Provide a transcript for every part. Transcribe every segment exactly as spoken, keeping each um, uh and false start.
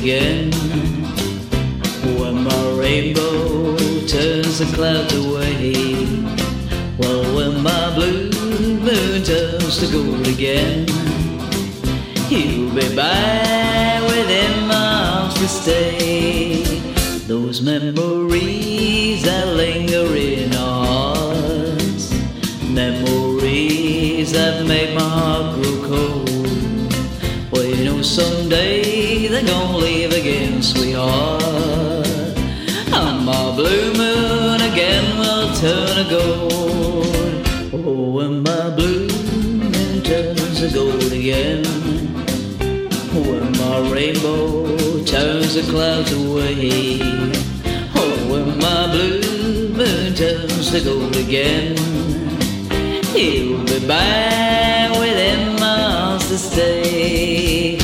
again. When my rainbow turns the clouds away, well, when my blue moon turns to gold again, you'll be back within my arms to stay. Those memories that linger in our hearts, memories that make my heart grow cold. Well, you know someday they're gonna leave again, sweetheart, and my blue moon again will turn to gold. Oh, when my blue moon turns to gold again, when my rainbow turns the clouds away, oh, when my blue moon turns to gold again, you'll be back within my arms to stay.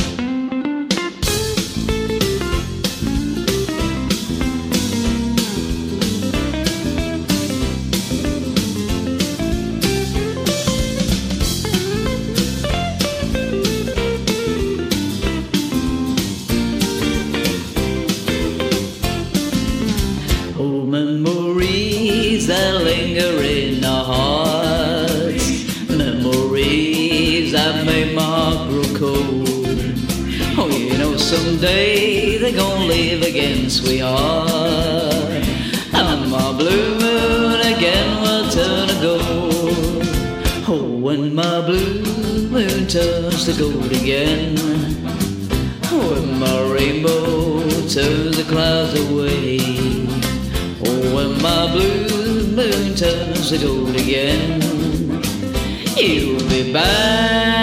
Oh, memories that linger in our hearts, memories that make my heart grow cold. Oh, you know someday they're gonna leave again, sweetheart, and my blue moon again will turn to gold. Oh, when my blue moon turns to gold again, when my rainbow turns the clouds away, oh, when my blue moon turns to gold again, you'll be back